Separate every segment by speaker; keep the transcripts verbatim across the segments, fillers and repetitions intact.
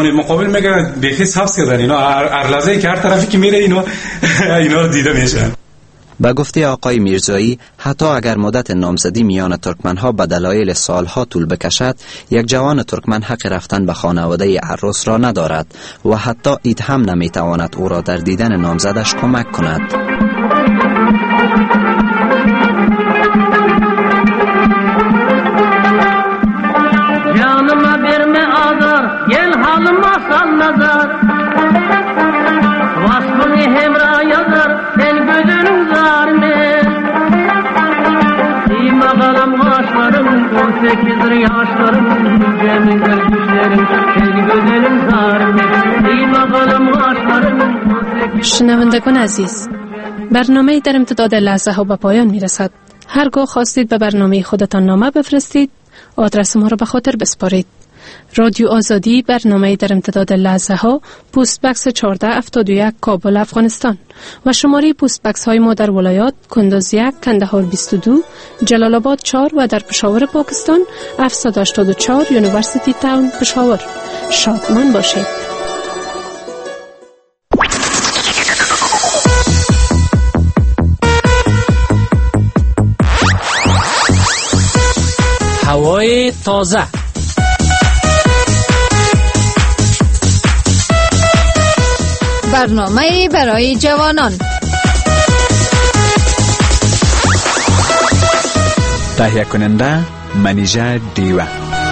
Speaker 1: جهان مقابل میگن بخی سبز کردن اینا، هر لحظه که هر طرفی که میره اینا اینا رو دیده میشن.
Speaker 2: به گفته آقای میرزایی، حتی اگر مدت نامزدی میان ترکمنها به دلایل سالها طول بکشد، یک جوان ترکمن حق رفتن به خانواده عروس را ندارد و حتی عید هم نمیتواند او را در دیدن نامزدش کمک کند.
Speaker 3: جانم برم آزار گل حالم آسان نظر واسمونی همراه یادر el gözünün zarime İyi bakalım kaşlarım on sekizdir yaşlarım Cemil gülüşlerim el gözünün zarime İyi bakalım kaşlarım on sekiz.
Speaker 4: شنوندگان عزیز، برنامه در امتداد لحظه ها به پایان می رسد. هرگاه خواستید به برنامه خودتان نامه بفرستید، آدرس ما را به خاطر بسپارید. رادیو آزادی، برنامه در امتداد لحظه ها، پست بکس چهارده هفتاد و یک کابل افغانستان و شماره پست بکس های ما در ولایات کندوز یک، کندهار بیست و دو، جلال آباد چهار و در پشاور پاکستان هفتصد و هشتاد و چهار یونیورسیتی تاون پشاور. شادمان باشید.
Speaker 5: هوای تازه،
Speaker 6: برنامه برای جوانان،
Speaker 7: تهیه کننده منیژه دیوه.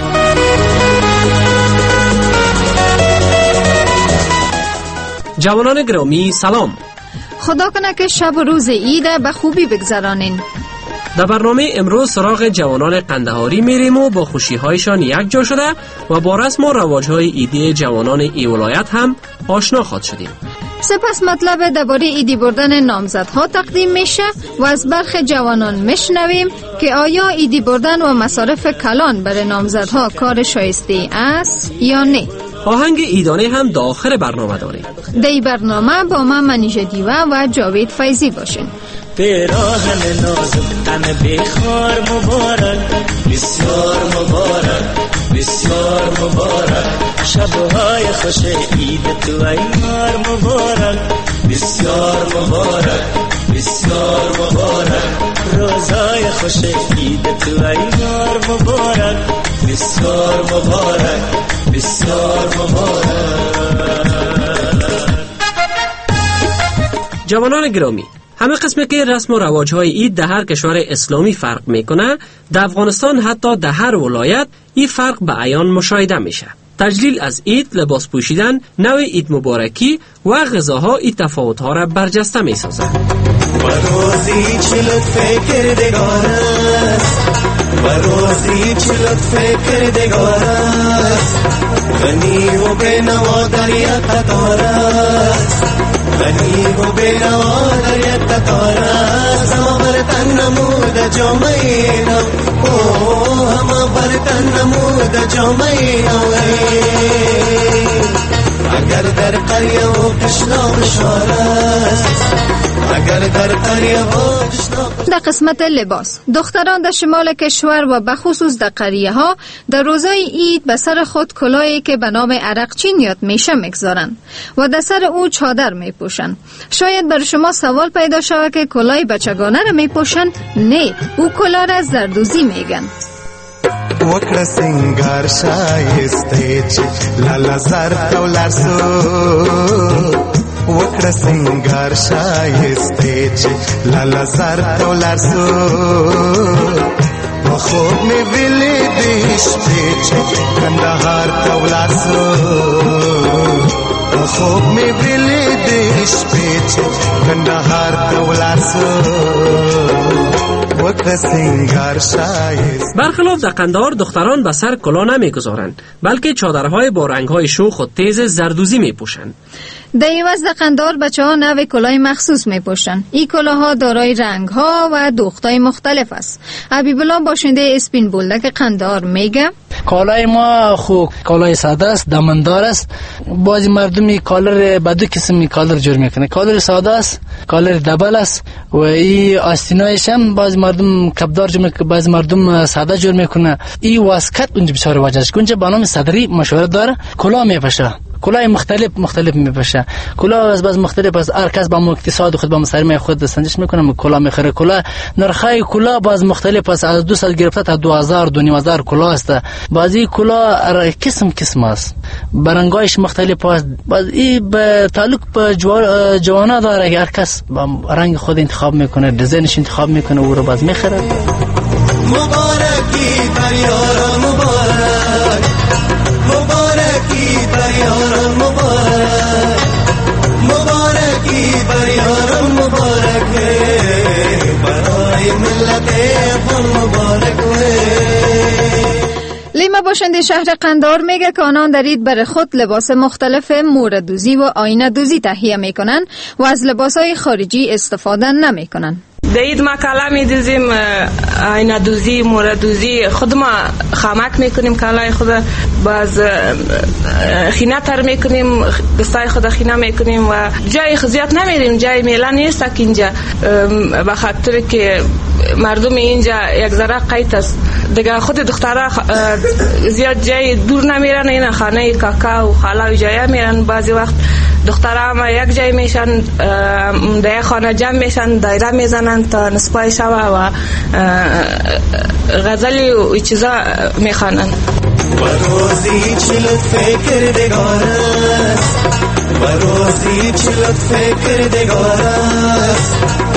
Speaker 5: جوانان گرامی سلام.
Speaker 6: خدا کنه که شب و روز عید به خوبی بگذرانین.
Speaker 5: در برنامه امروز سراغ جوانان قندهاری میریم و با خوشی‌هایشان یک جا شده و با رسم و رواج‌های عیدی جوانان ای ولایت هم آشنا خواهد شدیم.
Speaker 6: سپس مطلب درباره عیدی بردن نامزدها تقدیم میشه و از برخی جوانان میشنویم که آیا عیدی بردن و مصارف کلان برای نامزدها کار شایسته است یا نه.
Speaker 5: آهنگ عیدانه هم در آخر برنامه داریم.
Speaker 6: در این برنامه با من منیژه دیوه و جاوید فیضی باشین.
Speaker 8: پیراهن نازک تن بخار مبارک، بسیار مبارک بسیار مبارک، شبهای خوش عید تو ایار مبارک، بسیار مبارک بسیار مبارک، روزای خوش عید تو ایار مبارک، بسیار مبارک بسیار مبارک.
Speaker 5: جوانان گرامی، همه قسمی که رسم و رواج‌های عید در هر کشور اسلامی فرق میکنه، در افغانستان حتی در هر ولایت این فرق به عیان مشاهده میشه. تجلیل از عید، لباس پوشیدن، نوع عید مبارکی و غذاها این تفاوت‌ها را برجسته می‌سازند.
Speaker 8: بروزی چلت فکر دگار است، بروزی چلت فکر دگار است، غنی و بنوا در یک قطار است، غنی و بنوا در یک قطار است. هم برتن نمود جامعینا، او هم برتن نمود جامعینا. اگر در قریه و قشنا بشار است، اگر در قریه و قشنا.
Speaker 6: در قسمت لباس، دختران در شمال کشور و به خصوص در قریه ها در روزای عید به سر خود کلاهی که به نام عرقچین یاد میشه میگذارن و در سر او چادر میپوشن. شاید بر شما سوال پیدا شود که کلاه بچگانه را میپوشن؟ نه، او کلاه را زردوزی میگن.
Speaker 8: وکړه سنگار شایسته چې لالا زر تولار سو، وکړه سنگار شایسته چې لالا زر تولار سو، په خوب مې ویلې د شپې چې کندهار تولار سو، په خوب مې ویلې د شپې چې کندهار تولار سو.
Speaker 5: برخلاف در قندهار دختران به سر کلاه نمیگذارند، بلکه چادرهای با رنگهای شوخ و تیز زردوزی میپوشند.
Speaker 6: در عوض در قندهار بچه ها نوع کلاه مخصوص میپوشند. این کلاه ها دارای رنگ ها و دوختای مختلف است. حبیب الله باشنده اسپین بولدک قندهار میگه
Speaker 9: کالای ما خو کالای ساده است، دامندار است. بعضی مردمی کالر به دو قسم کالر جور میکنه، کالر ساده است، کالر دبل است و این آستینایش هم بعضی مردم کپدار جور میکنه، بعضی مردم ساده جور میکنه. این واسکت اونجا بسیار واجهش اونجا به نام صدری مشهور داره. کلاه میپشه، کلاه مختلف مختلف میپشه، کلاه از باز مختلف از هر کس با اقتصاد خود با مسرمه خود سنجش میکنه، کلاه میخره. کلاه نرخای کلاه باز مختلف است، از دویست گرفته تا دو هزار دو هزار کلاه است. بعضی کلاه قسم قسم است، برنگایش مختلف است. باز این به تعلق به جوانا داره، هر کس با رنگ خود انتخاب میکنه، دیزاینش انتخاب میکنه، او رو باز میخره.
Speaker 8: مبارکی بر یاران مبارک، مبارکی بر یاران مبارک، مبارکی بر یاران مبارک، برای ملت خود مبارک.
Speaker 6: لیما باشنده شهر قندهار میگه که آنان در عید برای خود لباس مختلف موردوزی و آینه دوزی تهیه میکنن و از لباسهای خارجی استفاده نمیکنن.
Speaker 10: در عید ما کالا میدوزیم، آینه دوزی، مورد دوزی، خود ما خامک میکنیم کالای خود، باز خینه تر میکنیم، دستای خود خینه میکنیم و جای زیاد نمیریم، جای میله نیست که اینجا، به خاطر که مردم اینجا یک ذره قید است دیگه. خود دخترها زیاد جای دور نمیرن، این خانه کاکا و خاله و جای میرن. بعضی وقت دخترها هم یک جای میشن، در یک خانه جمع میشن، دایره میزنن تا نصفای شب و غزلی و چیزا میخوانن.
Speaker 8: بروزی چی لطف کردگار است، بروزی چی لطف کردگار است،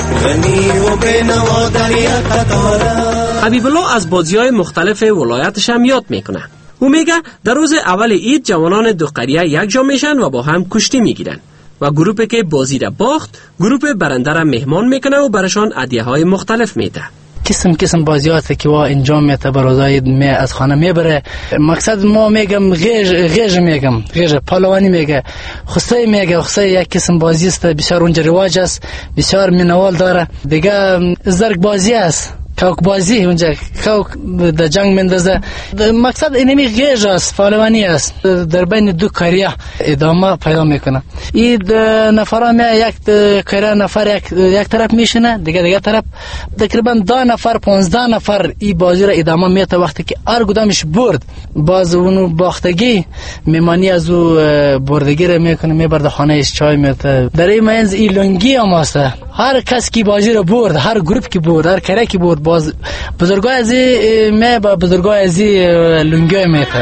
Speaker 8: غنی و بینوا در یک قطار است.
Speaker 5: حبیب الله از بازی‌های مختلف ولایتش هم یاد میکنه. او میگه در روز اول عید جوانان دو قریه یک جا میشن و با هم کشتی میگیرن و گروپی که بازی را باخت گروپ برنده را مهمان میکنه و برشان هدیه های مختلف میده.
Speaker 9: قسم قسم بازیاتی که وا انجام میده برای می از خانه میبره. مقصد ما میگم غیج غیج میگم غیج پهلوانی میگه، خصای میگه خصای یک قسم بازی است، بسیار اونجا رواج است، بسیار منوال داره. دیگه زرگ بازی است، کوک بازی اونجا کوک در جنگ مندازه. مقصد اینمی غیج است، پهلوانی است، در بین دو قریه ادامه پیدا میکنه. این نفرا می یک قریه نفر یک یک طرف میشینه، دیگه دیگه طرف تقریبا ده نفر پانزده نفر این بازی را ادامه میده. وقتی که هر کدامش برد باز اونو باختگی میمانی از او بردگی را میکنه، میبرد خانهش چای میده. در این منز این لنگی هم است، هر کس کی بازی را برد، هر گروپ کی برد، هر قریه کی برد، باز بزرگای از می با بزرگای از لنگی میته.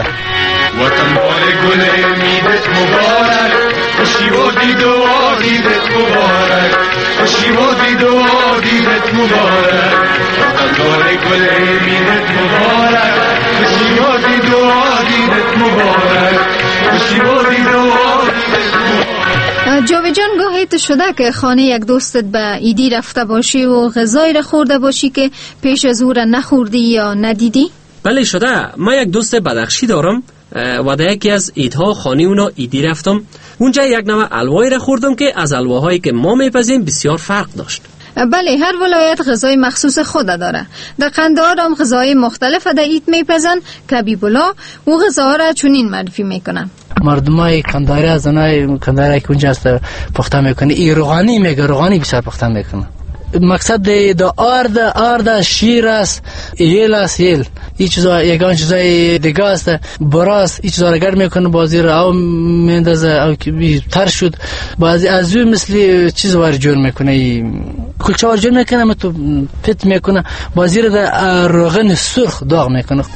Speaker 8: وطن بار گل امیدت مبارک، خوشی و دید و عیدت مبارک، خوشی و دید و عیدت مبارک، وطن بار گل امیدت مبارک، خوشی و دید و عیدت مبارک، خوشی و دید و عیدت مبارک.
Speaker 6: جاوی جان گاهیت شده که خانه یک دوستت به ایدی رفته باشی و غذایی را خورده باشی که پیش از او را نخوردی یا ندیدی؟
Speaker 5: بله شده. ما یک دوست بدخشی دارم و در یکی از ایدها خانه اونا ایدی رفتم. اونجا یک نوع الوایی را خوردم که از الواهایی که ما میپزیم بسیار فرق داشت.
Speaker 6: بله، هر ولایت غذای مخصوص خود داره. در قندهار هم غذای مختلف در عید میپزن که حبیب الله او غذاها را چنین معرفی میکنن.
Speaker 9: مردمای قندهاری از اونای قندهاری که اونجا است پخته میکنه، این روغانی میگه، روغانی بسیار پخته میکنه. مقصد دا آرد آرد شیر است، ایل است، ایل این چیزا یگان چیزای دیگه است، براست این چیزا را گرم میکنه، بازی را او میندازه او که تر شد، بازی از او مثل چیز وار جور میکنه، کلچه وار جور میکنه، متو پت میکنه، بازی را در روغن سرخ داغ میکنه.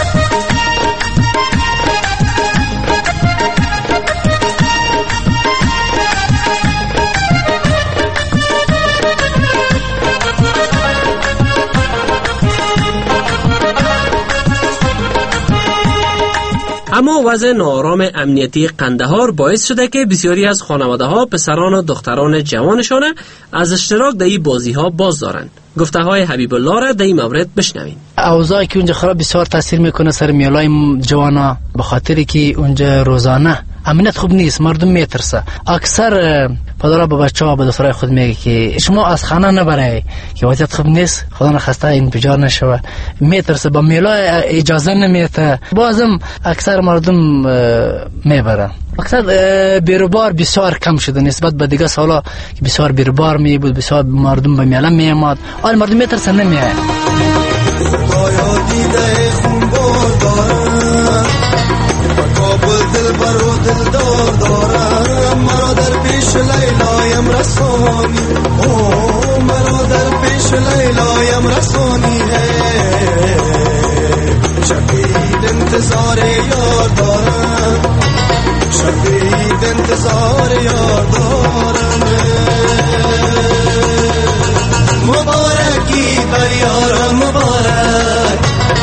Speaker 5: اما وضع ناآرام امنیتی قندهار باعث شده که بسیاری از خانواده ها پسران و دختران جوانشان از اشتراک در این بازی ها باز دارند. گفته های حبیب الله را در این مورد بشنوین.
Speaker 9: اوضاعی که اونجا خراب بسیار تاثیر میکنه سر میلای جوانا، به خاطری که اونجا روزانه امنیت خوب نیست، مردم میترسه. اکثر پدرها به بچه ها به دخترای خود میگه که شما از خانه نبره که وضعیت خوب نیست، خدا نخواسته این بجار نشوه، میترسه با میلا اجازه نمیده. بازم اکثر مردم میبرن. اکثر بیروبار بسیار کم شده نسبت به دیگه سالا که بسیار بیروبار می بود، بسیار مردم به میله میامد. آن مردم میترسه نمیاد.
Speaker 8: خدایا دیده خونبار دارم، کابل دل برو دل دار دارم، مرا در پیش لیلایم رسانی، او مرا در پیش لیلایم رسانی ہے، شبید انتظار یار دارم، شبید انتظار یار دارم. مبارکی بر یاران مبارک،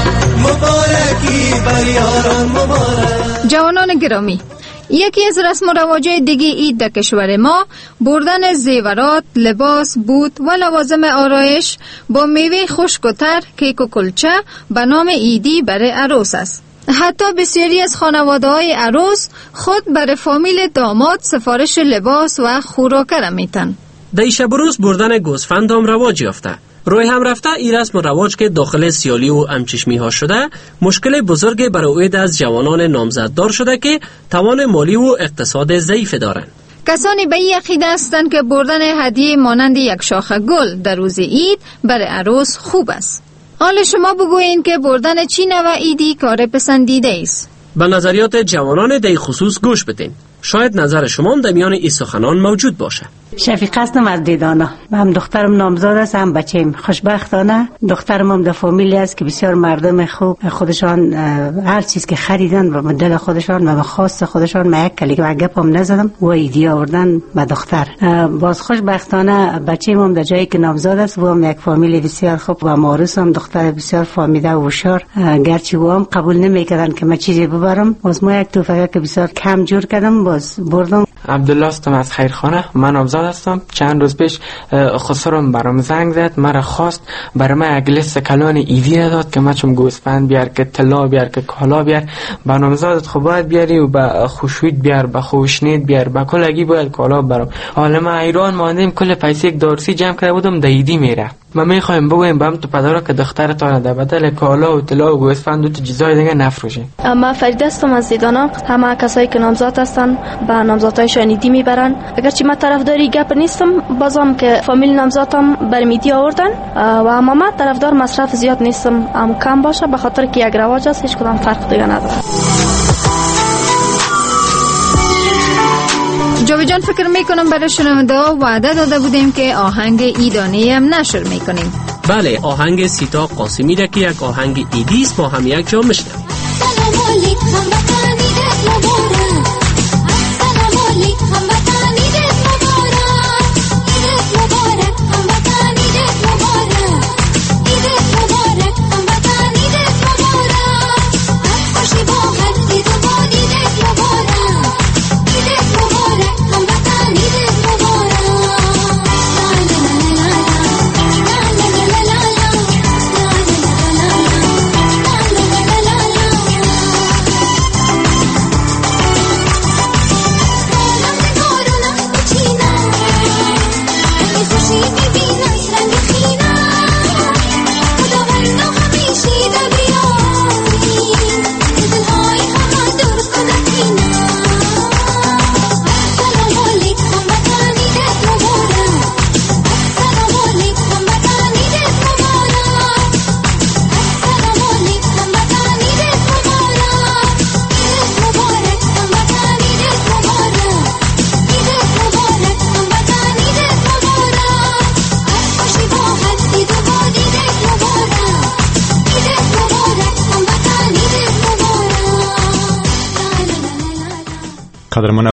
Speaker 8: مبارکی بر یاران مبارک.
Speaker 6: جوانان گرامی، یکی از رسم و رواج دیگه عید در کشور ما بردن زیورات، لباس، بود و لوازم آرایش با میوه خشک و تر، کیک و کلچه به نام عیدی برای عروس است. حتی بسیاری از خانواده‌های عروس خود برای فامیل داماد سفارش لباس و خوراک میتن.
Speaker 5: در شب روز بردن گوسفند هم رواج یافته. روی هم رفته این رسم و رواج که داخل سیالی و امچشمی ها شده مشکل بزرگی برای عده از جوانان نامزددار شده که توان مالی و اقتصاد ضعیف دارند.
Speaker 6: کسانی به این عقیده هستند که بردن هدیه مانند یک شاخه گل در روز عید برای عروس خوب است. حال شما بگویید که بردن چی نوع عیدی کار پسندیده است؟
Speaker 5: به نظریات جوانان در خصوص گوش بدین. شاید نظر شما هم در میان این سخنان موجود باشه.
Speaker 11: شفیقه هستم از دیدانه. هم دخترم نامزاد است، هم بچه‌ام. خوشبختانه دخترم هم در فامیلی است که بسیار مردم خوب، خودشان هر چیز که خریدن و مدل خودشان و به خواست خودشان، ما یک کلیگه گپم نزدم و ایدی آوردن به دختر. باز خوشبختانه بچه‌م هم در جایی که نامزاد است و هم یک فامیلی بسیار خوب و معروف هم دختر بسیار فامیده و هوشیار، گرچه و هم قبول نمی‌کردن که من چیزی ببرم. باز ما یک توفیق که بسیار کم جور کردم، باز بردم.
Speaker 12: عبدالله هستم از خیرخانه. من نامزاد هستم. چند روز پیش خسرم برام زنگ زد، مرا خواست برای من یک لیست کلان ایدی داد که من چون گوسفند بیار، که طلا بیار، که کالا بیار. با نامزادت خب باید بیاری و با خوشوید بیار، با خوشنید بیار، با کلگی باید کالا برام. حالا ما ایران ماندیم، کل پیسه یک دارسی جمع کرده بودم در ایدی میره. ما میخوایم بگویم به هم تو پدرها که دخترتان در بدل کالا و طلا و گوسفند و چیزای دیگه نفروشین.
Speaker 13: اما فریده هستم از دیدانا. همه کسایی که نامزاد هستن به نامزادایشان ایدی میبرن. اگرچه من طرفداری گپ نیستم، بازم که فامیل نامزادم بر میدی آوردن و اما من طرفدار مصرف زیاد نیستم، اما کم باشه، به خاطر که یک رواج است، هیچ کدام فرق دیگه نداره.
Speaker 6: جاوی جان، فکر میکنم برای شنونده ها وعده داده بودیم که آهنگ ایدانی هم نشر میکنیم.
Speaker 5: بله، آهنگ سیتا قاسمی را که یک آهنگ ایدی است با هم یک جا میشنویم.
Speaker 1: قدرمن